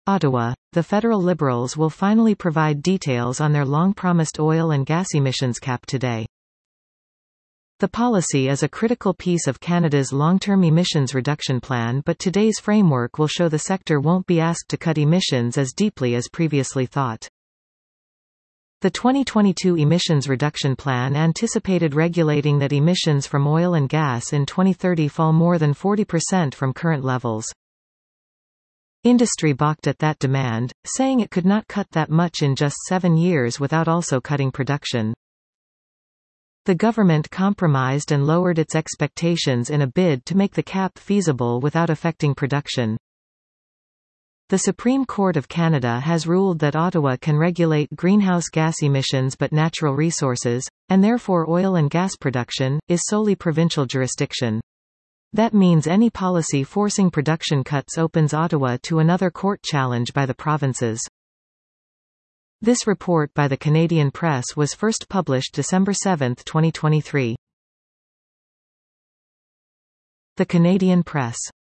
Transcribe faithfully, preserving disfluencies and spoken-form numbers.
Ottawa. The federal Liberals will finally provide details on their long-promised oil and gas emissions cap today. The policy is a critical piece of Canada's long-term emissions reduction plan, but today's framework will show the sector won't be asked to cut emissions as deeply as previously thought. The twenty twenty-two Emissions Reduction Plan anticipated regulating that emissions from oil and gas in twenty thirty fall more than forty percent from current levels. Industry balked at that demand, saying it could not cut that much in just seven years without also cutting production. The government compromised and lowered its expectations in a bid to make the cap feasible without affecting production. The Supreme Court of Canada has ruled that Ottawa can regulate greenhouse gas emissions but natural resources, and therefore oil and gas production, is solely provincial jurisdiction. That means any policy forcing production cuts opens Ottawa to another court challenge by the provinces. This report by the Canadian Press was first published December seventh, twenty twenty-three. The Canadian Press.